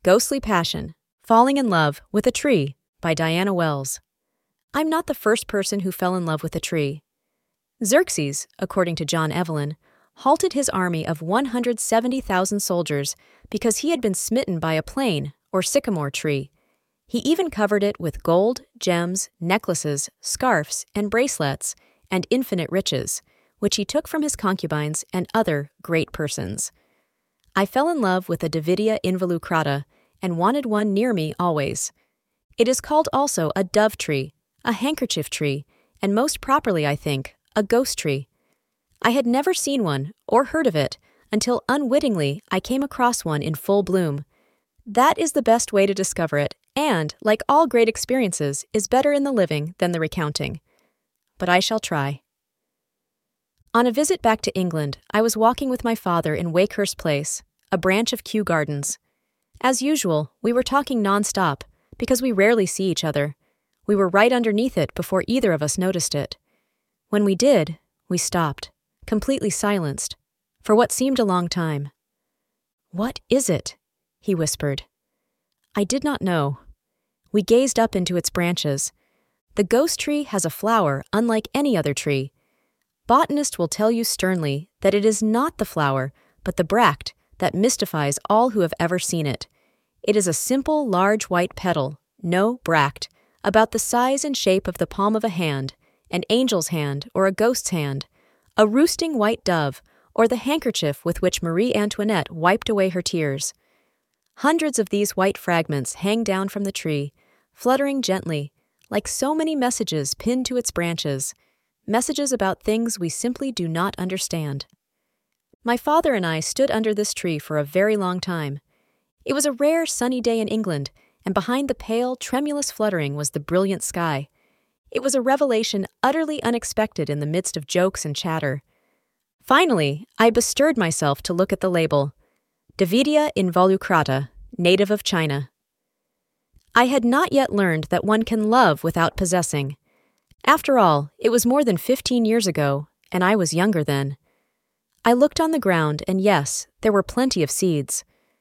Ghostly Passion, Falling in Love with a Tree by Diana Wells. I'm not the first person who fell in love with a tree. Xerxes, according to John Evelyn, halted his army of 170,000 soldiers because he had been smitten by a plane or sycamore tree. He even covered it with gold, gems, necklaces, scarfs, and bracelets, and infinite riches, which he took from his concubines and other great persons. I fell in love with a Davidia involucrata and wanted one near me always. It is called also a dove tree, a handkerchief tree, and most properly, I think, a ghost tree. I had never seen one or heard of it until unwittingly I came across one in full bloom. That is the best way to discover it, and, like all great experiences, is better in the living than the recounting. But I shall try. On a visit back to England, I was walking with my father in Wakehurst Place, a branch of Kew Gardens. As usual, we were talking non-stop, because we rarely see each other. We were right underneath it before either of us noticed it. When we did, we stopped, completely silenced, for what seemed a long time. "What is it?" he whispered. I did not know. We gazed up into its branches. The ghost tree has a flower unlike any other tree. Botanists will tell you sternly that it is not the flower, but the bract, that mystifies all who have ever seen it. It is a simple, large white petal, no bract, about the size and shape of the palm of a hand, an angel's hand or a ghost's hand, a roosting white dove, or the handkerchief with which Marie Antoinette wiped away her tears. Hundreds of these white fragments hang down from the tree, fluttering gently, like so many messages pinned to its branches, messages about things we simply do not understand. My father and I stood under this tree for a very long time. It was a rare sunny day in England, and behind the pale, tremulous fluttering was the brilliant sky. It was a revelation utterly unexpected in the midst of jokes and chatter. Finally, I bestirred myself to look at the label, Davidia involucrata, native of China. I had not yet learned that one can love without possessing. After all, it was more than 15 years ago, and I was younger then. I looked on the ground, and yes, there were plenty of seeds.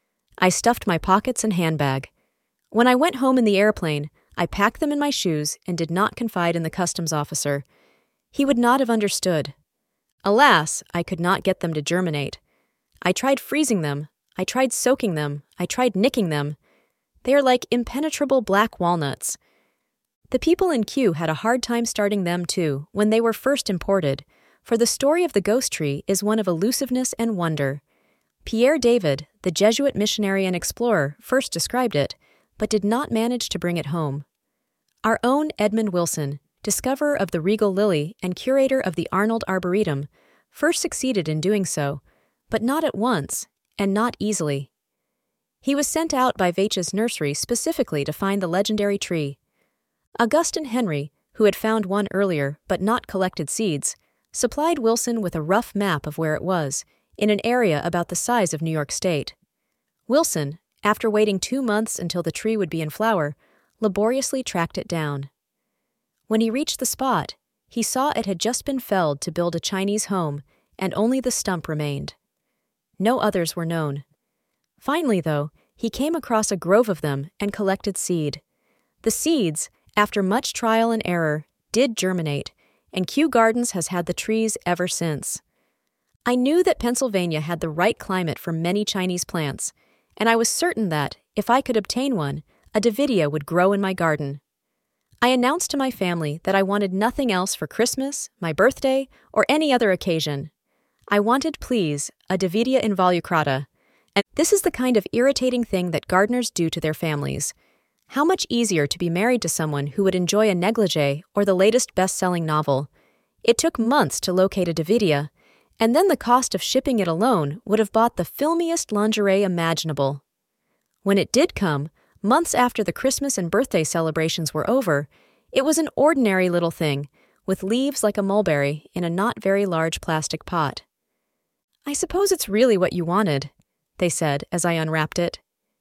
I stuffed my pockets and handbag. When I went home in the airplane, I packed them in my shoes and did not confide in the customs officer. He would not have understood. Alas, I could not get them to germinate. I tried freezing them, I tried soaking them, I tried nicking them. They are like impenetrable black walnuts. The people in Kew had a hard time starting them too when they were first imported, for the story of the ghost tree is one of elusiveness and wonder. Pierre David, the Jesuit missionary and explorer, first described it, but did not manage to bring it home. Our own Edmund Wilson, discoverer of the regal lily and curator of the Arnold Arboretum, first succeeded in doing so, but not at once, and not easily. He was sent out by Veitch's nursery specifically to find the legendary tree. Augustin Henry, who had found one earlier but not collected seeds, supplied Wilson with a rough map of where it was, in an area about the size of New York State. Wilson, after waiting 2 months until the tree would be in flower, laboriously tracked it down. When he reached the spot, he saw it had just been felled to build a Chinese home, and only the stump remained. No others were known. Finally, though, he came across a grove of them and collected seed. The seeds, after much trial and error, did germinate, and Kew Gardens has had the trees ever since. I knew that Pennsylvania had the right climate for many Chinese plants, and I was certain that, if I could obtain one, a Davidia would grow in my garden. I announced to my family that I wanted nothing else for Christmas, my birthday, or any other occasion. I wanted, please, a Davidia involucrata, and this is the kind of irritating thing that gardeners do to their families. How much easier to be married to someone who would enjoy a negligee or the latest best-selling novel. It took months to locate a Davidia, and then the cost of shipping it alone would have bought the filmiest lingerie imaginable. When it did come, months after the Christmas and birthday celebrations were over, it was an ordinary little thing, with leaves like a mulberry in a not very large plastic pot. "I suppose it's really what you wanted," they said as I unwrapped it.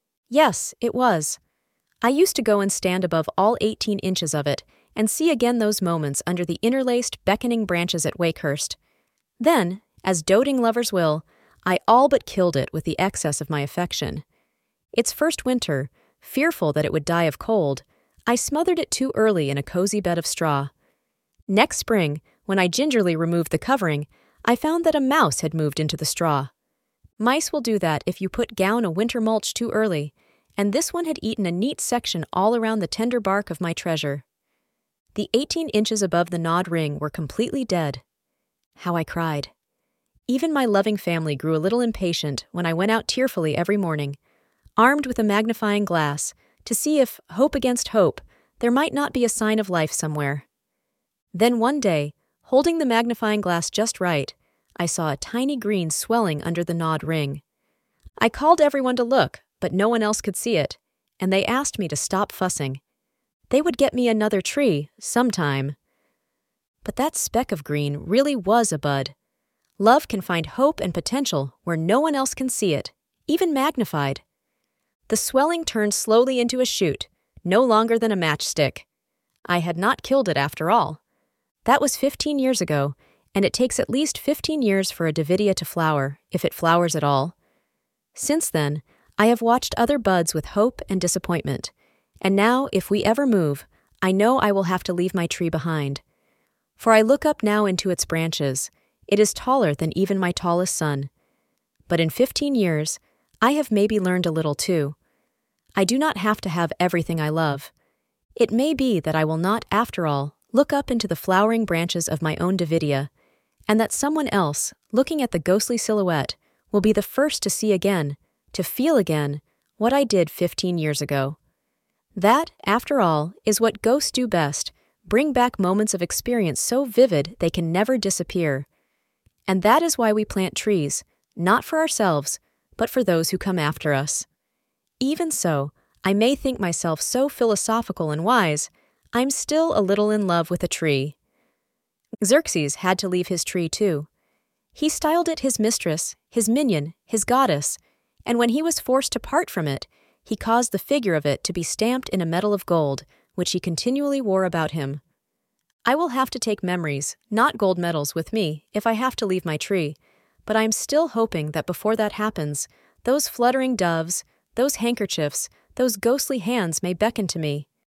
Yes, it was. I used to go and stand above all 18 inches of it and see again those moments under the interlaced, beckoning branches at Wakehurst. Then, as doting lovers will, I all but killed it with the excess of my affection. Its first winter, fearful that it would die of cold, I smothered it too early in a cozy bed of straw. Next spring, when I gingerly removed the covering, I found that a mouse had moved into the straw. Mice will do that if you put down a winter mulch too early, and this one had eaten a neat section all around the tender bark of my treasure. The 18 inches above the gnawed ring were completely dead. How I cried. Even my loving family grew a little impatient when I went out tearfully every morning, armed with a magnifying glass, to see if, hope against hope, there might not be a sign of life somewhere. Then one day, holding the magnifying glass just right, I saw a tiny green swelling under the gnawed ring. I called everyone to look, but no one else could see it, and they asked me to stop fussing. They would get me another tree, sometime. But that speck of green really was a bud. Love can find hope and potential where no one else can see it, even magnified. The swelling turned slowly into a shoot, no longer than a matchstick. I had not killed it after all. That was 15 years ago, and it takes at least 15 years for a Davidia to flower, if it flowers at all. Since then, I have watched other buds with hope and disappointment, and now, if we ever move, I know I will have to leave my tree behind. For I look up now into its branches. It is taller than even my tallest son. But in 15 years, I have maybe learned a little too. I do not have to have everything I love. It may be that I will not, after all, look up into the flowering branches of my own Davidia, and that someone else, looking at the ghostly silhouette, will be the first to see again, to feel again, what I did 15 years ago. That, after all, is what ghosts do best, bring back moments of experience so vivid they can never disappear. And that is why we plant trees, not for ourselves, but for those who come after us. Even so, I may think myself so philosophical and wise, I'm still a little in love with a tree. Xerxes had to leave his tree too. He styled it his mistress, his minion, his goddess, and when he was forced to part from it, he caused the figure of it to be stamped in a medal of gold, which he continually wore about him. I will have to take memories, not gold medals, with me if I have to leave my tree, but I am still hoping that before that happens, those fluttering doves, those handkerchiefs, those ghostly hands may beckon to me,